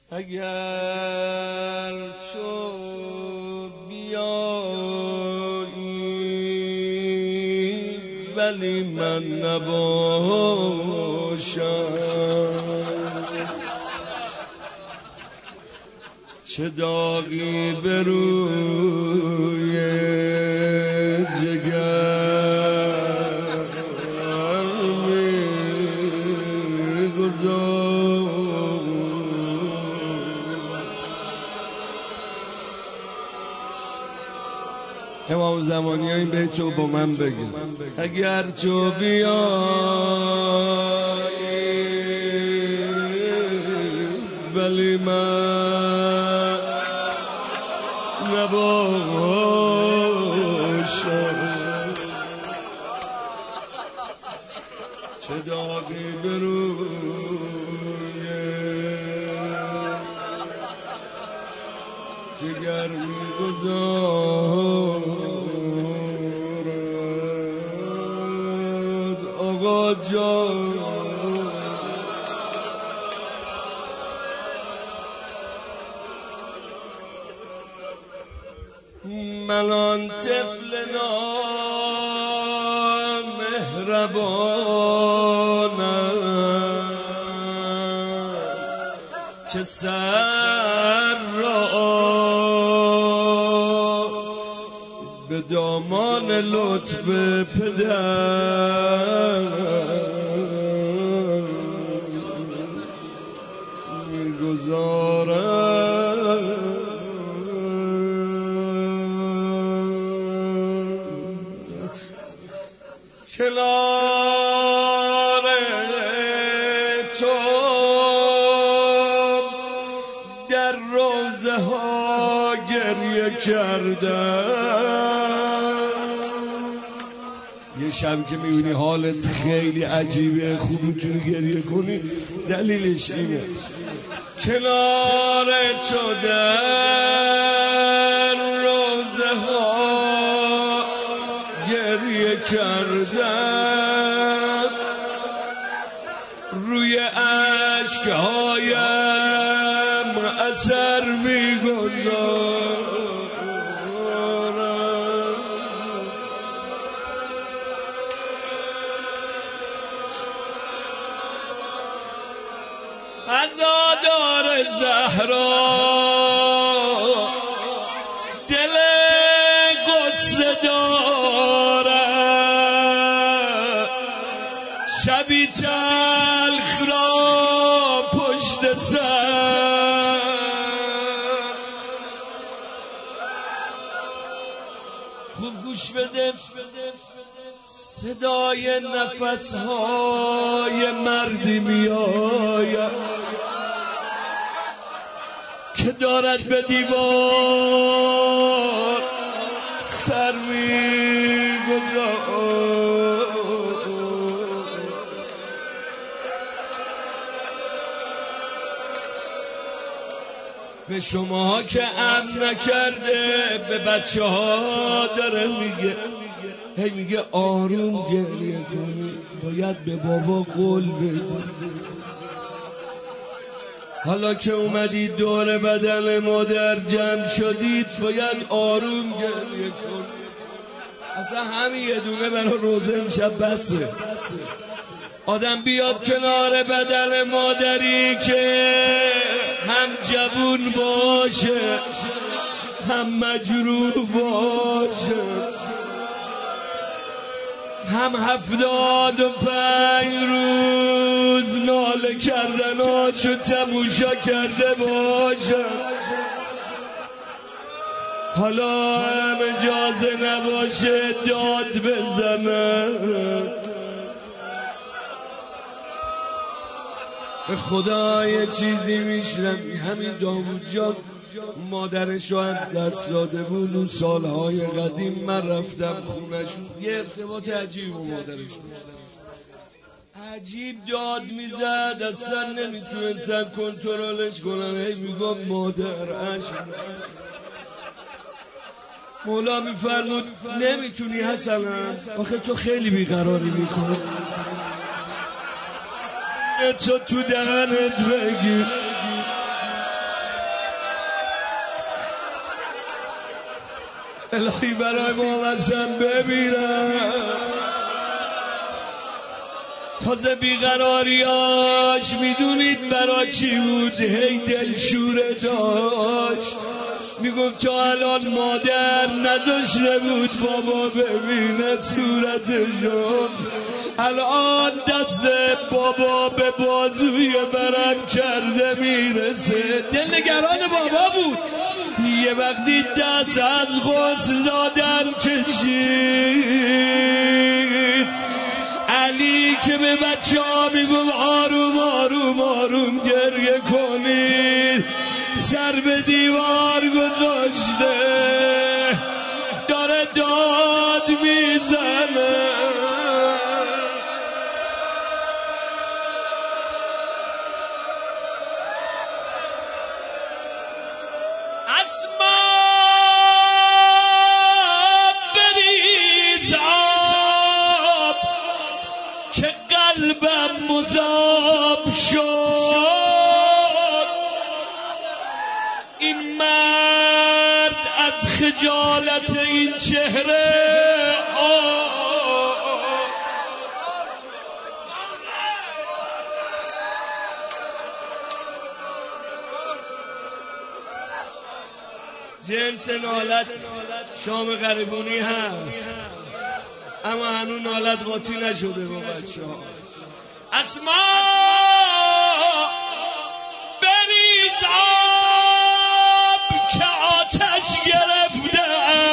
اگر تو بیایی ولی من نباشم، چه داغی به روی جگر می‌گذار. امام زمانی این بیتو با من بگیم. اگر تو بیایی ولی من نباشم، چه داغی به روی جگر می‌گذارد. آقا جان من آن طفل نامهربانم که سر را به دامان لطف پدر می‌گذارم. کنار تو در روزه ها گریه کردم. یه شب که میبینی حالت خیلی عجیبه، خوب میتونی گریه کنی، دلیلش اینه. کنار تو در روزه ها گریه کردم، روی اشکهایم اثر می‌گذارم. عزادار زهرا دل غصه دارد، شبی تلخ را پشت سر. خوب گوش بده، صدای نفس‌های مردی میآید که دارد به دیوار سر می‌گذارد. به شما که امن نکرده به بچه ها داره میگه، هی میگه آروم گریه کنی، باید به بابا قول بدی. حالا که اومدید دور بدن مادر جمع شدید باید آروم گریه کنی. اصلا همین یه دونه برای روزه امشب بسه. آدم بیاد کنار بدن مادری که هم جوون باشه هم مجروح باشه، هم 75 روز ناله کردناشو تماشا کرده باشه. حالا هم اجازه نباشه داد بزنه. به خدا یه چیزی میشنم، همین داوود جان مادرشو از دست داده بود. اون سالهای قدیم من رفتم خونشون، یه ارتباط عجیب با مادرش بود، عجیب داد میزد، اصلا نمیتونستن کنترلش کنن. هی میگم مادر عشق. مولا میفرمود نمیتونی حسنا، آخه تو خیلی بیقراری میکنی، تو دهنت بگیر. الهی برای ما وزن بمیرم. تازه بیقراریاش میدونید برای چی بود؟ هی دلشوره داشت، میگفت تا الان مادر نداشته بود بابا ببینه صورتشون، الان دست بابا به بازوی برم کرده میرسه. دلنگران بابا بود. یه وقتی دست از غسل دادن کشید، علی که به بچه ها میگفت آروم آروم آروم گریه کنید، سر به دیوار گذاشته داره داد میزنه. قلبم مذاب شد، این مرد از خجالت این چهره جنس نالت شام غریبونی هست، اما هنوز نالت قاطی نشده با بچه ها. اسما بریز آب که آتش گرفتم،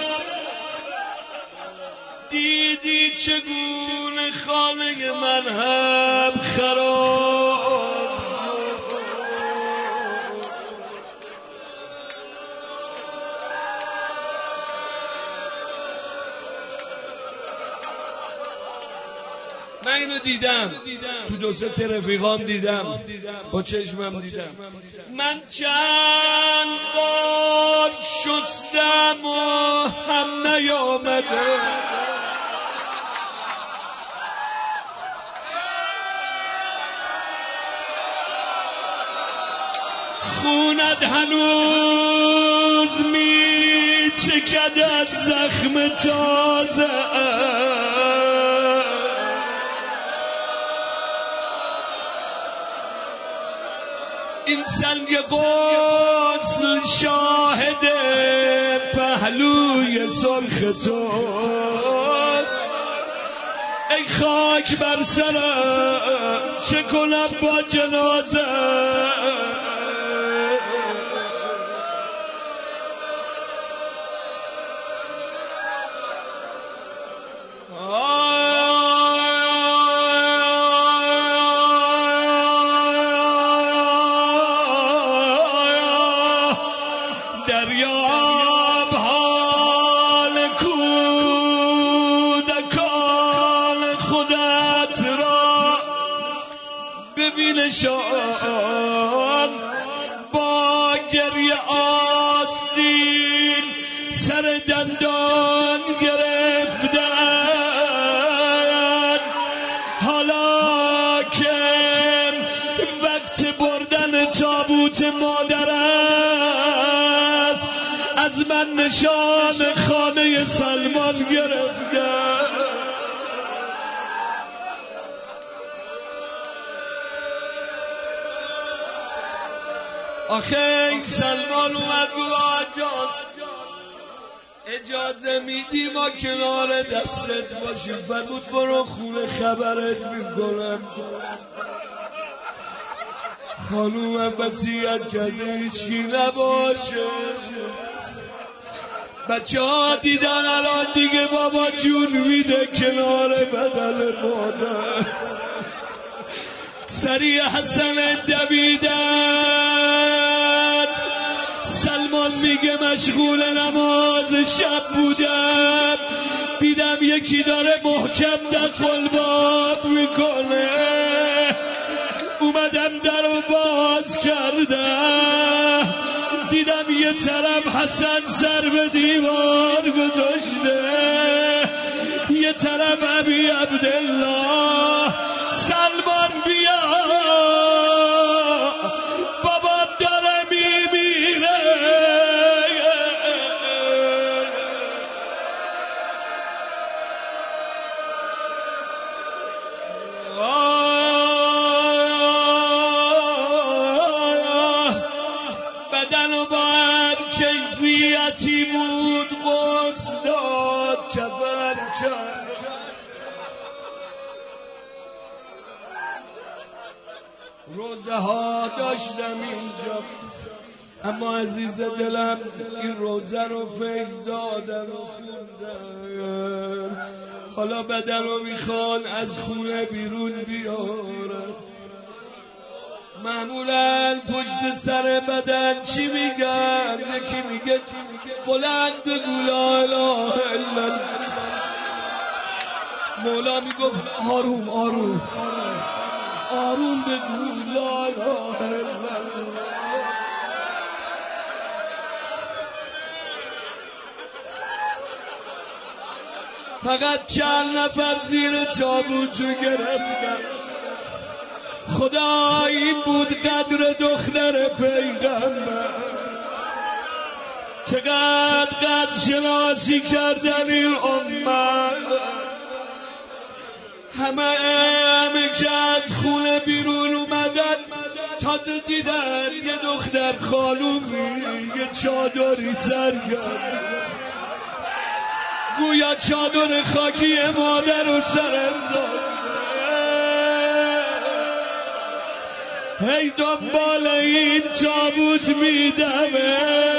دیدی چگونه خانه من هم خراب. من اینو دیدم تو دو سه رفیقام، دیدم با چشمم دیدم. من چند بار شستم و هم نیامده، خونت هنوز میچکد از زخم تازه، این سنگ غسل شاهد پهلوی سرخ توست. ای خاک بر سرم چه کنم با جنازه، دریاب حال کودکان خودت را ببینشان، با گریه آستین سر دندان گرفتن. حالا که وقت بردن تابوت مادر است، از من نشان خانه سلمان گرفتن. آخه این سلمان اومد گفت جان اجازه میدی ما کنار دستت باشیم؟ فرمود برو خونه خبرت میکنم. خانومم وصیت کرده هیچکی نباشه. بچه ها دیدن الان دیگه بابا جون میده کنار بدن مادر. سریع حسن دویدن، سلمان میگه مشغول نماز شب بودم، دیدم یکی داره محکم در قلباب میکنه، اومدم در رو باز کردم، دیدم یه طرف حسن سر به دیوار گذاشته، یه طرف ابی عبدالله. سلمان بیا بابام داره میمیره. کیفیتی بود غسل داد کفن کرد. روزه ها داشتم اینجا، اما عزیز دلم این روزه رو فیض دادم و خوندم. حالا بدن رو میخوان از خونه بیرون بیارن. معمولا پشت سر بدن چی میگن؟ یکی میگه بلند بگو لا اله الا الله. مولا میگفت آروم آروم آروم بگو لا اله الا الله. فقط چند نفر زیر تابوتو گرفتن. خدا این بود قدر دختر پیغمبر. چقدر قدر شناسی کردن این امت. همه که از خونه بیرون اومدن تازه دیدن یه دختر خانومی یه چادری سر کرد، گویا چادر خاکی مادر رو سرم داد. هی دنبال این تابوت میدمه،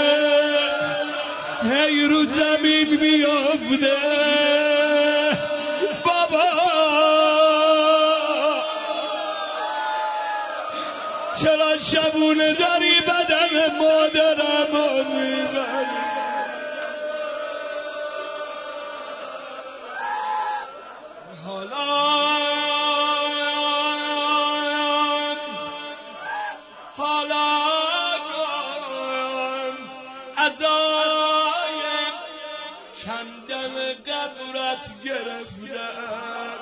هی رو زمین میافته. بابا چرا شبونه داری بدن مادرم رو میبری؟ حالا عزای کندن قبرت گرفتن.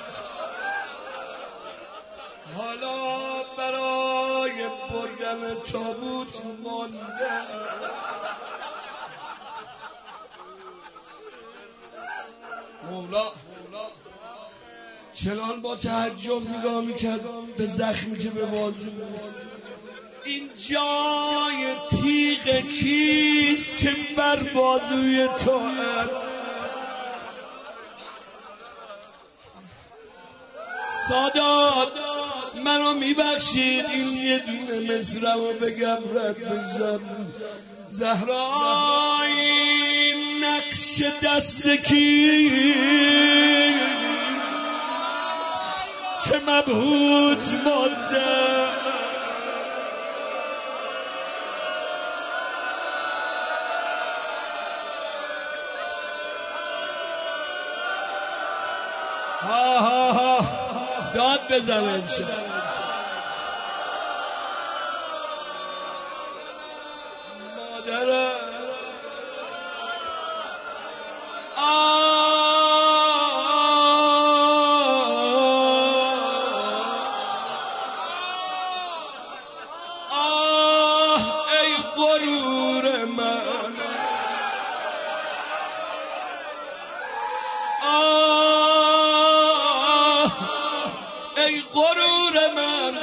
حالا برای بردن تابوت ماندن. مولا چنان با تعجب نگاه میکرد به زخمی که به بازو. این جای تیغ کیست که بر بازوی تو هست؟ سادات منو میبخشید این یه دونه مصرع رو بگم رد بشم. زهرا این نقش دست کی که مبهوت مانده؟ ها ها ها داد بزن امشب. مادر ای غرور من، ای غرور من.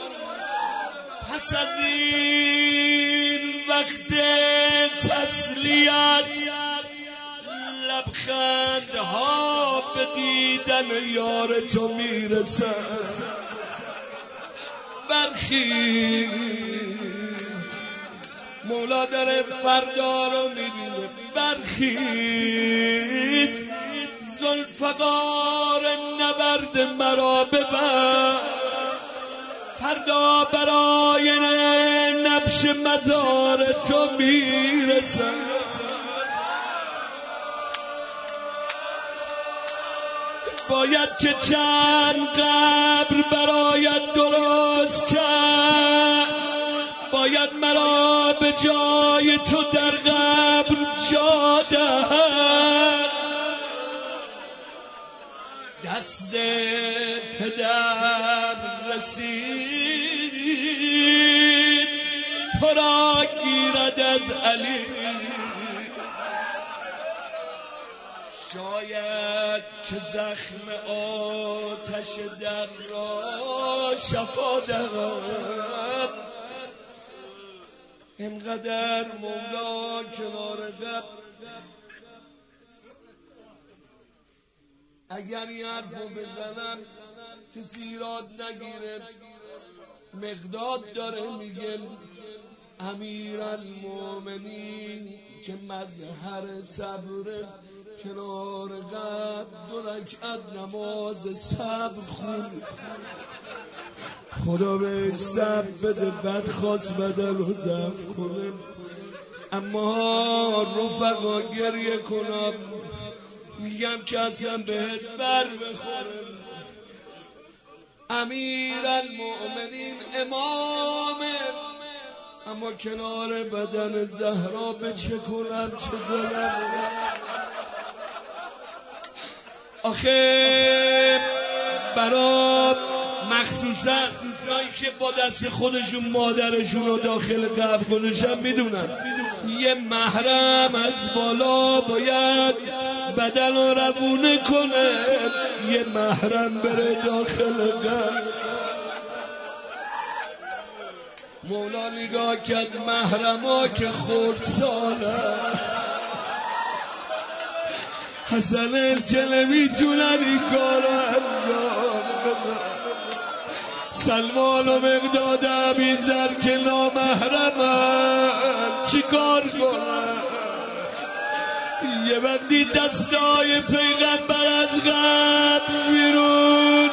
پس از این وقت تسلیت لبخندها به دیدن یار تو میرسن. برخیز مولا داره فردا رو میبینه. برخیز ذوالفقار نبرد مرا ببر. فردا برای نبش مزار تو میرسم. باید که چند قبر برایت درست کرد. باید مرا به جای تو در قبر جا دهد. دست پدر رسید تو را گیرد از علی. شاید که زخم آتش در را شفا دهد. انقدر مولا کنار قبر اگر این حرفو بزنم کسی ایراد نگیره. مقداد داره میگه امیرالمومنین که مظهر صبر کنار قبر 2 رکعت نماز صبر خون. خدا بهش صبر بده، بد خواست بدل رو دفع کنه. اما رفقا گریه کنم، میگم که اصلا بهت بر بخوره. امیرالمومنین امامه، اما کنار بدن زهرا به چه کنم چه دلم. آخه برای مخصوصا اونایی که با دست خودشون مادرشون رو داخل قبر گذاشتن میدونن یه محرم از بالا باید بدن رو روونه کنه، یه محرم بره داخل قبر. مولا نگاه کرد محرما که خورد ساله، حسن الجلمی جونن این کار انجام بده. سلمان و مقداد ابیذر که نامحرمن چی کار کنن؟ یه وقتی دستای پیغمبر از قبر بیرون،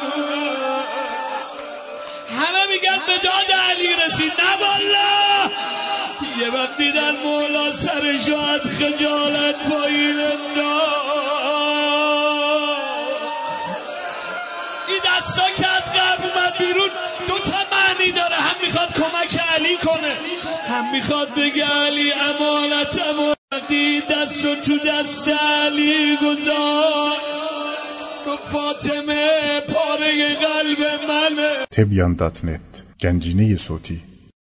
همه میگن به داد علی رسید، نه والله. یه وقتی در مولا سرشو از خجالت پایین این دستا که از قبر اومد بیرون 2 تا معنی داره، هم میخواد کمک علی کنه، هم میخواد بگه علی امانتم. وقتی دستو تو دست علی گذاشت گفت فاطمه پاره قلب منه. تبیان.net گنجینه صوتی